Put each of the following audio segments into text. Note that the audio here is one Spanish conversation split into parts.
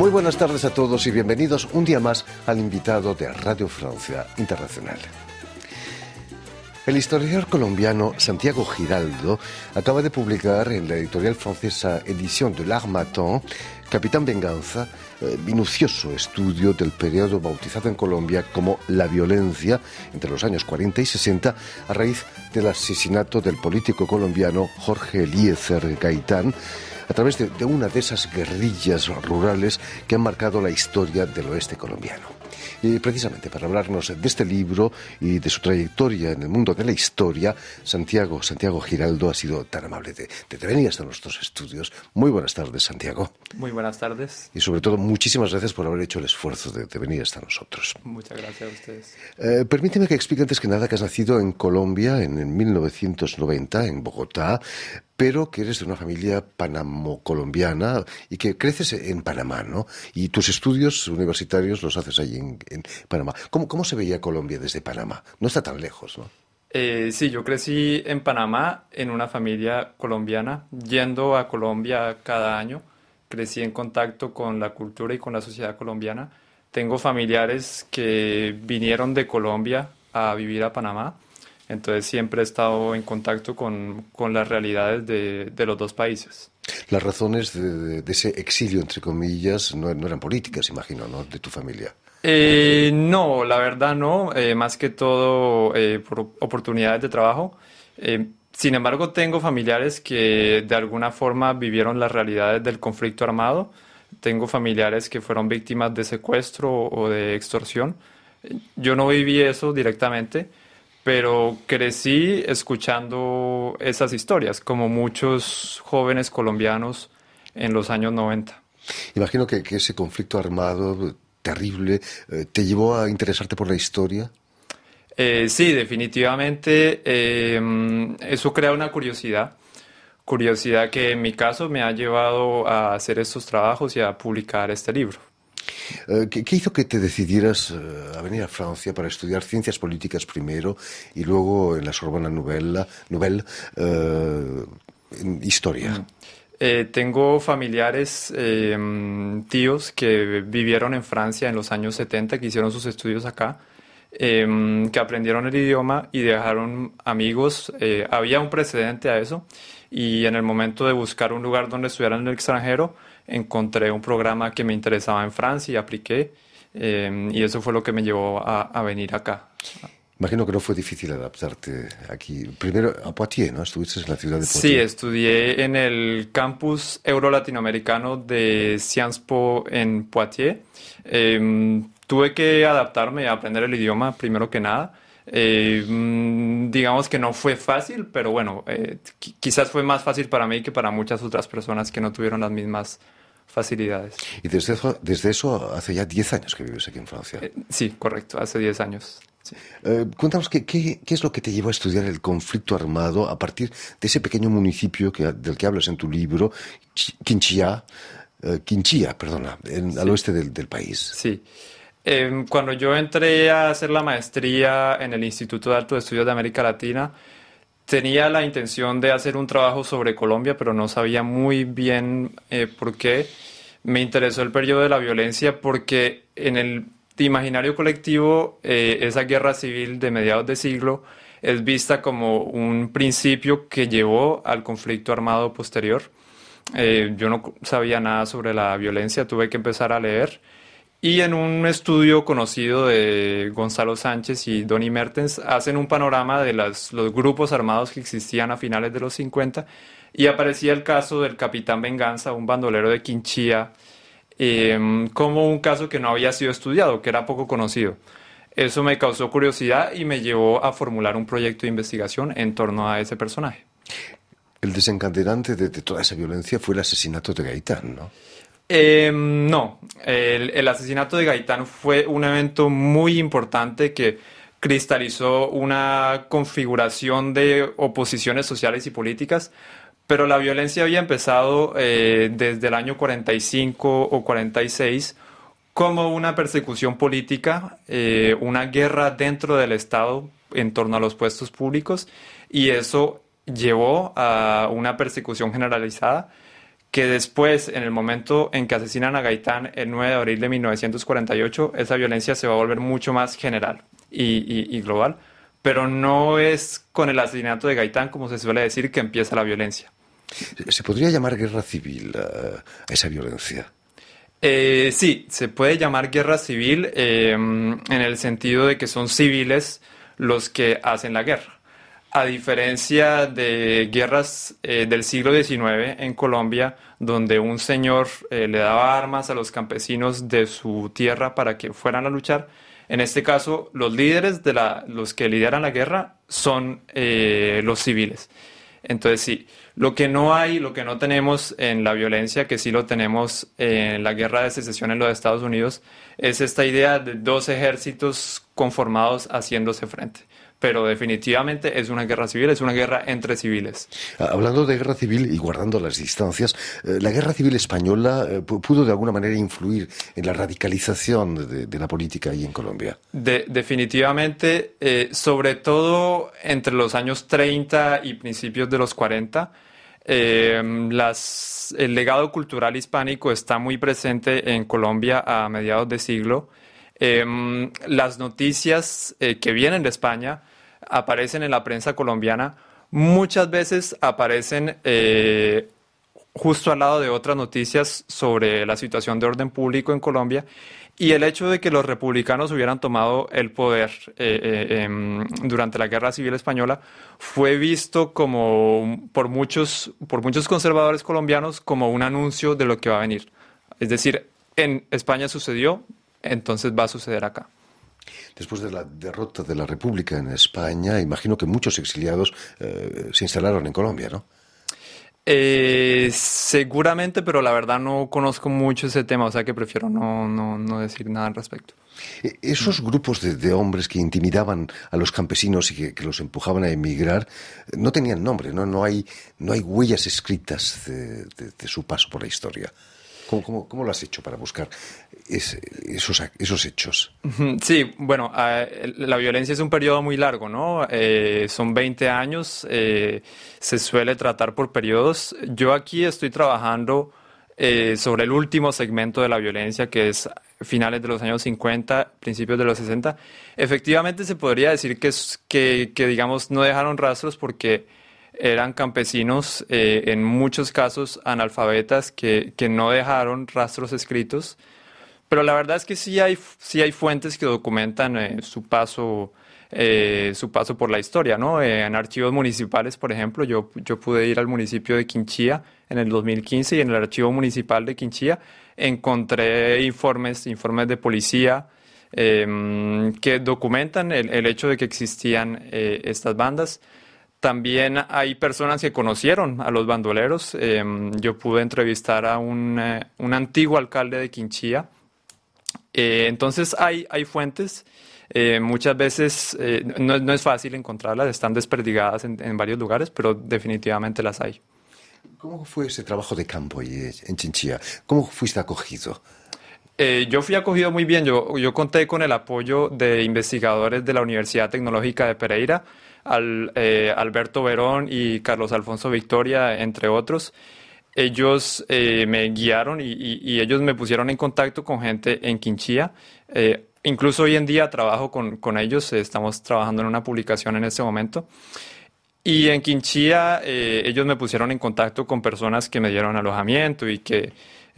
Muy buenas tardes a todos y bienvenidos un día más al invitado de Radio Francia Internacional. El historiador colombiano Santiago Giraldo acaba de publicar en la editorial francesa Edición de l'Harmattan, Capitán Venganza, minucioso estudio del periodo bautizado en Colombia como la violencia entre los años 40 y 60 a raíz del asesinato del político colombiano Jorge Eliezer Gaitán, a través de una de esas guerrillas rurales que han marcado la historia del oeste colombiano. Y precisamente para hablarnos de este libro y de su trayectoria en el mundo de la historia, Santiago Giraldo ha sido tan amable de venir hasta nuestros estudios. Muy buenas tardes, Santiago. Muy buenas tardes. Y sobre todo, muchísimas gracias por haber hecho el esfuerzo de venir hasta nosotros. Muchas gracias a ustedes. Permíteme que explique antes que nada que has nacido en Colombia en 1990, en Bogotá, pero que eres de una familia panamo-colombiana y que creces en Panamá, ¿no? Y tus estudios universitarios los haces allí en Panamá. ¿Cómo se veía Colombia desde Panamá? No está tan lejos, ¿no? Sí, yo crecí en Panamá en una familia colombiana, yendo a Colombia cada año. Crecí en contacto con la cultura y con la sociedad colombiana. Tengo familiares que vinieron de Colombia a vivir a Panamá. Entonces siempre he estado en contacto con las realidades de los dos países. Las razones de ese exilio, entre comillas, no eran políticas, imagino, ¿no?, de tu familia. No, la verdad no. Más que todo por oportunidades de trabajo. Sin embargo, tengo familiares que de alguna forma vivieron las realidades del conflicto armado. Tengo familiares que fueron víctimas de secuestro o de extorsión. Yo no viví eso directamente, pero crecí escuchando esas historias, como muchos jóvenes colombianos en los años 90. Imagino que ese conflicto armado terrible te llevó a interesarte por la historia. Sí, definitivamente. Eso crea una curiosidad que en mi caso me ha llevado a hacer estos trabajos y a publicar este libro. ¿Qué hizo que te decidieras a venir a Francia para estudiar ciencias políticas primero y luego en la Sorbona Nouvelle en historia? Tengo familiares, tíos que vivieron en Francia en los años 70, que hicieron sus estudios acá, que aprendieron el idioma y dejaron amigos. Había un precedente a eso y en el momento de buscar un lugar donde estudiar en el extranjero, encontré un programa que me interesaba en Francia y apliqué, y eso fue lo que me llevó a venir acá. Imagino que no fue difícil adaptarte aquí. Primero a Poitiers, ¿no? Estuviste en la ciudad de Poitiers. Sí, estudié en el campus euro-latinoamericano de Sciences Po en Poitiers. Tuve que adaptarme a aprender el idioma primero que nada. Digamos que no fue fácil, pero bueno, quizás fue más fácil para mí que para muchas otras personas que no tuvieron las mismas facilidades. Y desde eso hace ya 10 años que vives aquí en Francia. Sí, correcto, hace 10 años. Sí. Cuéntanos qué es lo que te llevó a estudiar el conflicto armado a partir de ese pequeño municipio del que hablas en tu libro, Quinchía, al oeste del país. Sí. Cuando yo entré a hacer la maestría en el Instituto de Altos Estudios de América Latina, tenía la intención de hacer un trabajo sobre Colombia, pero no sabía muy bien por qué. Me interesó el periodo de la violencia porque en el imaginario colectivo esa guerra civil de mediados de siglo es vista como un principio que llevó al conflicto armado posterior. Yo no sabía nada sobre la violencia, tuve que empezar a leer. Y en un estudio conocido de Gonzalo Sánchez y Donny Mertens hacen un panorama de los grupos armados que existían a finales de los 50 y aparecía el caso del Capitán Venganza, un bandolero de Quinchía, como un caso que no había sido estudiado, que era poco conocido. Eso me causó curiosidad y me llevó a formular un proyecto de investigación en torno a ese personaje. El desencadenante de toda esa violencia fue el asesinato de Gaitán, ¿no? No, el asesinato de Gaitán fue un evento muy importante que cristalizó una configuración de oposiciones sociales y políticas, pero la violencia había empezado desde el año 45 o 46 como una persecución política, una guerra dentro del Estado en torno a los puestos públicos, y eso llevó a una persecución generalizada que después, en el momento en que asesinan a Gaitán, el 9 de abril de 1948, esa violencia se va a volver mucho más general y global, pero no es con el asesinato de Gaitán, como se suele decir, que empieza la violencia. ¿Se podría llamar guerra civil a esa violencia? Sí, se puede llamar guerra civil en el sentido de que son civiles los que hacen la guerra. A diferencia de guerras del siglo XIX en Colombia, donde un señor le daba armas a los campesinos de su tierra para que fueran a luchar, en este caso los líderes los que lideran la guerra son los civiles. Entonces sí, lo que no tenemos en la violencia, que sí lo tenemos en la guerra de secesión en los Estados Unidos, es esta idea de dos ejércitos conformados haciéndose frente. Pero definitivamente es una guerra civil, es una guerra entre civiles. Hablando de guerra civil y guardando las distancias, ¿la guerra civil española pudo de alguna manera influir en la radicalización de la política ahí en Colombia? Definitivamente, sobre todo entre los años 30 y principios de los 40, el legado cultural hispánico está muy presente en Colombia a mediados de siglo. Las noticias que vienen de España aparecen en la prensa colombiana, muchas veces aparecen justo al lado de otras noticias sobre la situación de orden público en Colombia, y el hecho de que los republicanos hubieran tomado el poder durante la Guerra Civil Española fue visto como por muchos conservadores colombianos como un anuncio de lo que va a venir. Es decir, en España sucedió, entonces va a suceder acá. Después de la derrota de la República en España, imagino que muchos exiliados se instalaron en Colombia, ¿no? Seguramente, pero la verdad no conozco mucho ese tema, o sea que prefiero no decir nada al respecto. Esos grupos de hombres que intimidaban a los campesinos y que los empujaban a emigrar no tenían nombre, ¿no? No hay huellas escritas de su paso por la historia. ¿Cómo lo has hecho para buscar esos hechos? Sí, bueno, la violencia es un periodo muy largo, ¿no? Son 20 años, se suele tratar por periodos. Yo aquí estoy trabajando sobre el último segmento de la violencia, que es finales de los años 50, principios de los 60. Efectivamente se podría decir que digamos, no dejaron rastros porque eran campesinos, en muchos casos analfabetas, que no dejaron rastros escritos, pero la verdad es que sí hay fuentes que documentan su paso por la historia, ¿no? En archivos municipales, por ejemplo, yo pude ir al municipio de Quinchía en el 2015 y en el archivo municipal de Quinchía encontré informes de policía que documentan el hecho de que existían estas bandas. También hay personas que conocieron a los bandoleros. Yo pude entrevistar a un antiguo alcalde de Quinchía. Entonces hay fuentes. Muchas veces no es fácil encontrarlas, están desperdigadas en varios lugares, pero definitivamente las hay. ¿Cómo fue ese trabajo de campo ahí en Chinchilla? ¿Cómo fuiste acogido? Yo fui acogido muy bien. Yo conté con el apoyo de investigadores de la Universidad Tecnológica de Pereira, Alberto Verón y Carlos Alfonso Victoria, entre otros. Ellos me guiaron y ellos me pusieron en contacto con gente en Quinchía. Incluso hoy en día trabajo con ellos, estamos trabajando en una publicación en este momento. Y en Quinchía ellos me pusieron en contacto con personas que me dieron alojamiento y que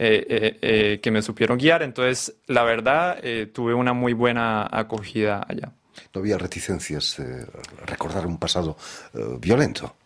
me supieron guiar. Entonces, la verdad, tuve una muy buena acogida allá. ¿No había reticencias de recordar un pasado violento?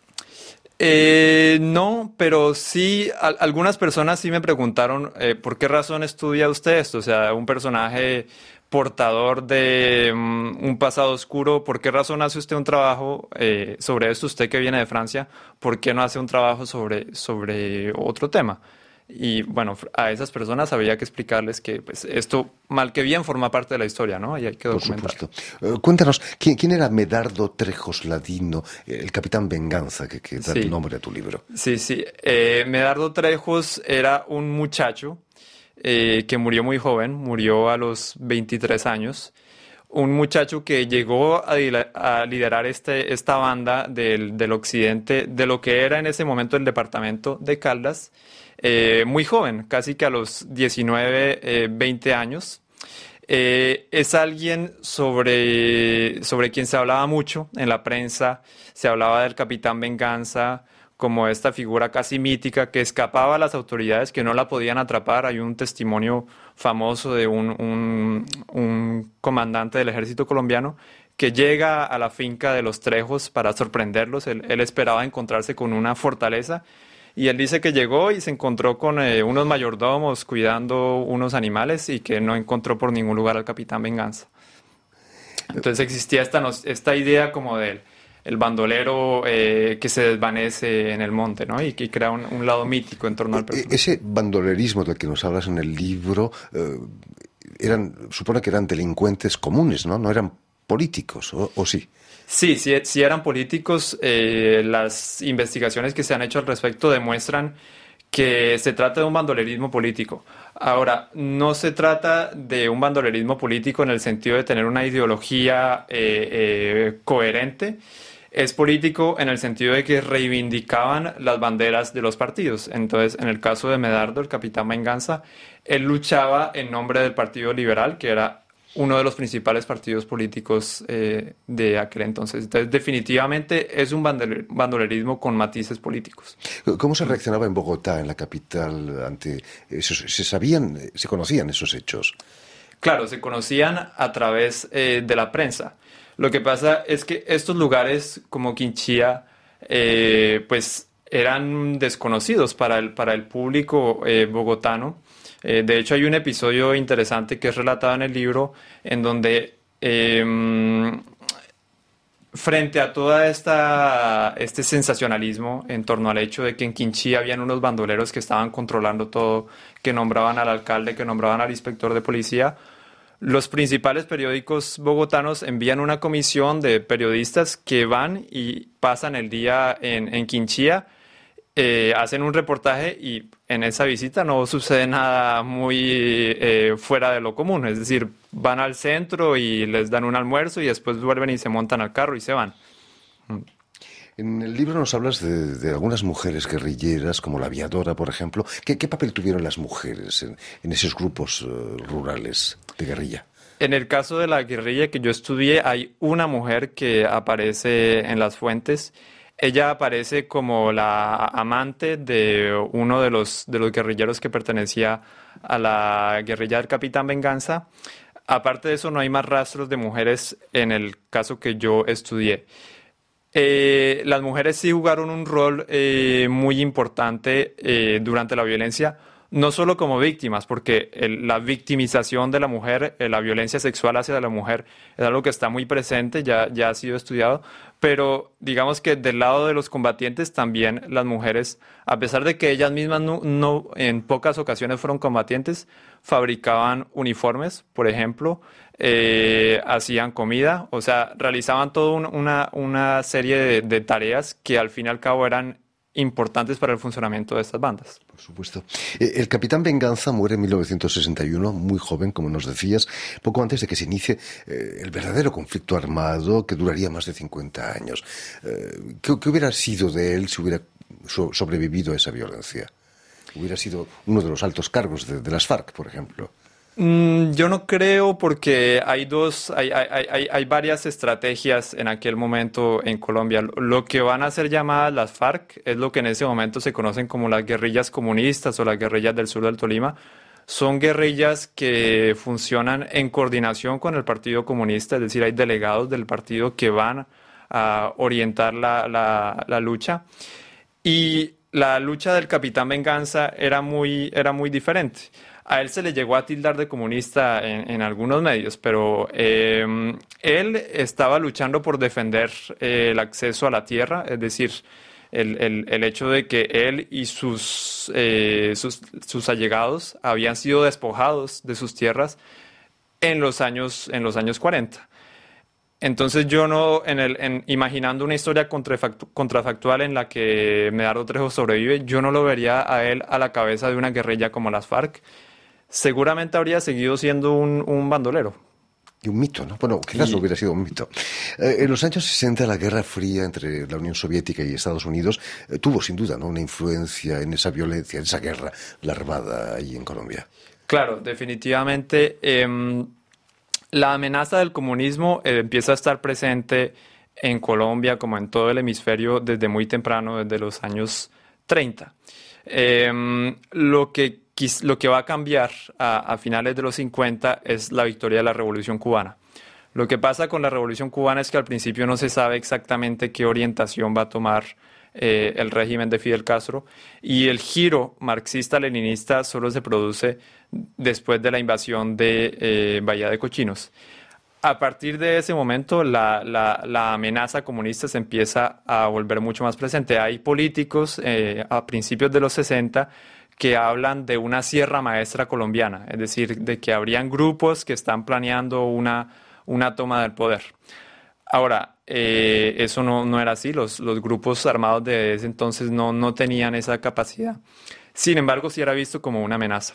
No, pero sí, algunas personas sí me preguntaron ¿por qué razón estudia usted esto? O sea, un personaje portador de un pasado oscuro, ¿por qué razón hace usted un trabajo sobre esto? Usted que viene de Francia, ¿por qué no hace un trabajo sobre otro tema? Y bueno, a esas personas había que explicarles que pues, esto, mal que bien, forma parte de la historia, ¿no? Y hay que documentar. Por supuesto. Cuéntanos, ¿quién era Medardo Trejos Ladino, el capitán Venganza, que da el nombre a tu libro? Sí. Medardo Trejos era un muchacho que murió muy joven, murió a los 23 años. Un muchacho que llegó a liderar esta banda del occidente, de lo que era en ese momento el departamento de Caldas. muy joven, casi que a los 19, 20 años. Es alguien sobre quien se hablaba mucho en la prensa, se hablaba del Capitán Venganza como esta figura casi mítica que escapaba a las autoridades, que no la podían atrapar. Hay un testimonio famoso de un comandante del ejército colombiano que llega a la finca de los Trejos para sorprenderlos. Él esperaba encontrarse con una fortaleza y él dice que llegó y se encontró con unos mayordomos cuidando unos animales y que no encontró por ningún lugar al Capitán Venganza. Entonces existía esta idea como del el bandolero que se desvanece en el monte, ¿no? Y que crea un lado mítico en torno al personaje. Ese bandolerismo del que nos hablas en el libro, supone que eran delincuentes comunes, ¿no? No eran políticos, ¿o sí? Sí eran políticos. Las investigaciones que se han hecho al respecto demuestran que se trata de un bandolerismo político. Ahora, no se trata de un bandolerismo político en el sentido de tener una ideología coherente. Es político en el sentido de que reivindicaban las banderas de los partidos. Entonces, en el caso de Medardo, el Capitán Venganza, él luchaba en nombre del Partido Liberal, que era uno de los principales partidos políticos de aquel entonces. Entonces, definitivamente es un bandolerismo con matices políticos. ¿Cómo se reaccionaba en Bogotá, en la capital, ante esos? ¿Se conocían esos hechos? Claro, se conocían a través de la prensa. Lo que pasa es que estos lugares como Quinchía, pues eran desconocidos para el público bogotano. De hecho, hay un episodio interesante que es relatado en el libro en donde frente a toda este sensacionalismo en torno al hecho de que en Quinchía habían unos bandoleros que estaban controlando todo, que nombraban al alcalde, que nombraban al inspector de policía, los principales periódicos bogotanos envían una comisión de periodistas que van y pasan el día en Quinchía, hacen un reportaje y en esa visita no sucede nada muy fuera de lo común. Es decir, van al centro y les dan un almuerzo y después vuelven y se montan al carro y se van. En el libro nos hablas de algunas mujeres guerrilleras, como la aviadora, por ejemplo. ¿Qué papel tuvieron las mujeres en esos grupos rurales de guerrilla? En el caso de la guerrilla que yo estudié, hay una mujer que aparece en las fuentes. Ella aparece como la amante de uno de los guerrilleros que pertenecía a la guerrilla del Capitán Venganza. Aparte de eso, no hay más rastros de mujeres en el caso que yo estudié. Las mujeres sí jugaron un rol muy importante durante la violencia, no solo como víctimas, porque la victimización de la mujer, la violencia sexual hacia la mujer es algo que está muy presente, ya ha sido estudiado, pero digamos que del lado de los combatientes también las mujeres, a pesar de que ellas mismas no en pocas ocasiones fueron combatientes, fabricaban uniformes, por ejemplo, hacían comida, o sea, realizaban toda una serie de tareas que al fin y al cabo eran importantes para el funcionamiento de estas bandas. Por supuesto. El Capitán Venganza muere en 1961, muy joven, como nos decías, poco antes de que se inicie el verdadero conflicto armado que duraría más de 50 años. ¿Qué hubiera sido de él si hubiera sobrevivido a esa violencia? ¿Hubiera sido uno de los altos cargos de las FARC, por ejemplo? Yo no creo, porque hay varias estrategias en aquel momento en Colombia. Lo que van a ser llamadas las FARC es lo que en ese momento se conocen como las guerrillas comunistas o las guerrillas del sur del Tolima. Son guerrillas que funcionan en coordinación con el Partido Comunista, es decir, hay delegados del partido que van a orientar la lucha. Y la lucha del Capitán Venganza era muy diferente. A él se le llegó a tildar de comunista en algunos medios, pero él estaba luchando por defender el acceso a la tierra, es decir, el hecho de que él y sus allegados habían sido despojados de sus tierras en los años 40. Entonces yo no, imaginando una historia contrafactual en la que Medardo Trejo sobrevive, yo no lo vería a él a la cabeza de una guerrilla como las FARC. Seguramente habría seguido siendo un bandolero. Y un mito, ¿no? Bueno, quizás no hubiera sido un mito. En los años 60, la Guerra Fría entre la Unión Soviética y Estados Unidos tuvo, sin duda, ¿no?, una influencia en esa violencia, en esa guerra larvada ahí en Colombia. Claro, definitivamente. La amenaza del comunismo empieza a estar presente en Colombia como en todo el hemisferio desde muy temprano, desde los años 30. Lo que va a cambiar a finales de los 50 es la victoria de la Revolución Cubana. Lo que pasa con la Revolución Cubana es que al principio no se sabe exactamente qué orientación va a tomar el régimen de Fidel Castro, y el giro marxista-leninista solo se produce después de la invasión de Bahía de Cochinos. A partir de ese momento, la amenaza comunista se empieza a volver mucho más presente. Hay políticos a principios de los 60 que hablan de una sierra maestra colombiana, es decir, de que habrían grupos que están planeando una toma del poder. Ahora, eso no era así. Los grupos armados de ese entonces no tenían esa capacidad. Sin embargo, sí era visto como una amenaza.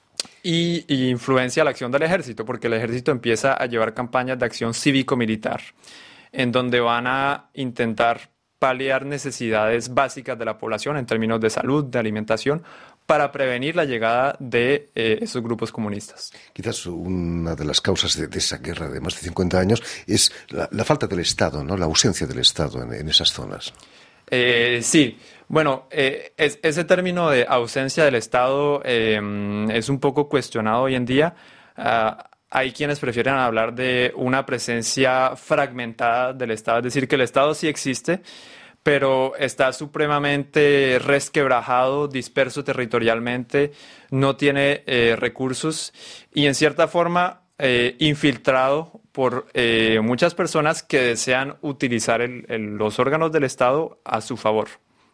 Y influencia la acción del ejército, porque el ejército empieza a llevar campañas de acción cívico-militar, en donde van a intentar paliar necesidades básicas de la población en términos de salud, de alimentación, para prevenir la llegada de esos grupos comunistas. Quizás una de las causas de esa guerra de más de 50 años es la falta del Estado, ¿no?, la ausencia del Estado en esas zonas. Sí, bueno, ese término de ausencia del Estado es un poco cuestionado hoy en día. Hay quienes prefieren hablar de una presencia fragmentada del Estado, es decir, que el Estado sí existe, pero está supremamente resquebrajado, disperso territorialmente, no tiene recursos y en cierta forma infiltrado por muchas personas que desean utilizar los órganos del Estado a su favor.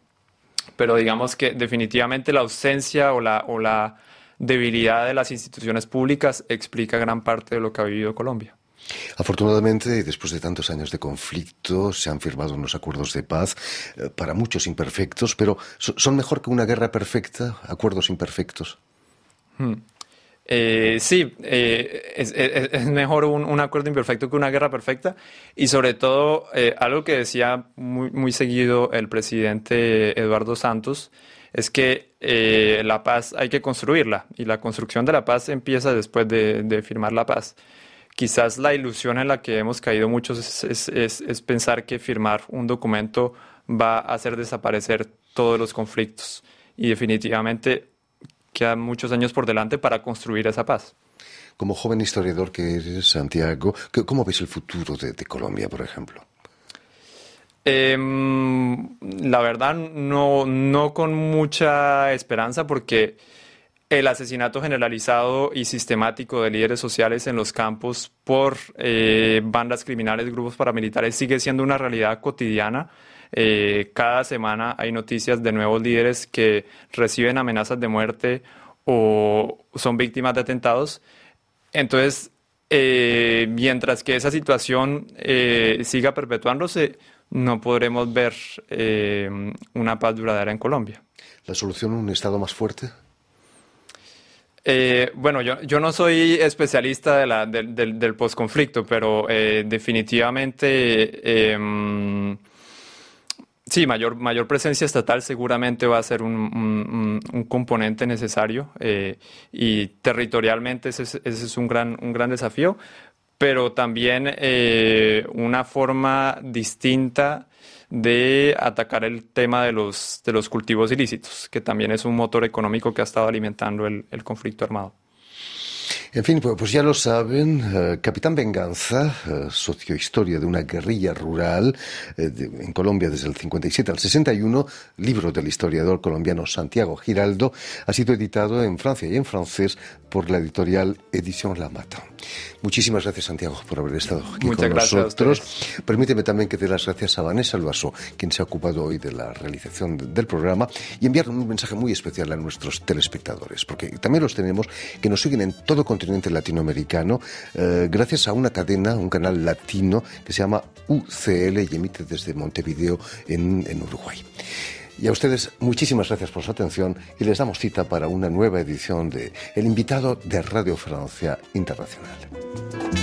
Pero digamos que definitivamente la ausencia o la debilidad de las instituciones públicas explica gran parte de lo que ha vivido Colombia. Afortunadamente, después de tantos años de conflicto, se han firmado unos acuerdos de paz, para muchos imperfectos, pero ¿son mejor que una guerra perfecta, acuerdos imperfectos? Sí, es mejor un acuerdo imperfecto que una guerra perfecta, y sobre todo algo que decía muy seguido el presidente Eduardo Santos es que la paz hay que construirla, y la construcción de la paz empieza después de firmar la paz. Quizás la ilusión en la que hemos caído muchos es pensar que firmar un documento va a hacer desaparecer todos los conflictos, y definitivamente quedan muchos años por delante para construir esa paz. Como joven historiador que eres, Santiago, ¿cómo ves el futuro de Colombia, por ejemplo? La verdad, no con mucha esperanza, porque el asesinato generalizado y sistemático de líderes sociales en los campos por bandas criminales, grupos paramilitares, sigue siendo una realidad cotidiana. Cada semana hay noticias de nuevos líderes que reciben amenazas de muerte o son víctimas de atentados. Entonces, mientras que esa situación siga perpetuándose, no podremos ver una paz duradera en Colombia. ¿La solución, un Estado más fuerte? Bueno, yo no soy especialista del posconflicto, pero definitivamente sí, mayor presencia estatal seguramente va a ser un componente necesario, y territorialmente ese es un gran desafío, pero también una forma distinta de atacar el tema de los cultivos ilícitos, que también es un motor económico que ha estado alimentando el conflicto armado. En fin, pues ya lo saben, Capitán Venganza, sociohistoria de una guerrilla rural en Colombia desde el 57 al 61, libro del historiador colombiano Santiago Giraldo, ha sido editado en Francia y en francés por la editorial Edición La Mata. Muchísimas gracias, Santiago, por haber estado aquí con nosotros. Permíteme también que dé las gracias a Vanessa Loasso, quien se ha ocupado hoy de la realización del programa, y enviar un mensaje muy especial a nuestros telespectadores, porque también los tenemos que nos siguen en todo continente latinoamericano, gracias a una cadena, un canal latino que se llama UCL y emite desde Montevideo en Uruguay. Y a ustedes, muchísimas gracias por su atención, y les damos cita para una nueva edición de El Invitado de Radio Francia Internacional.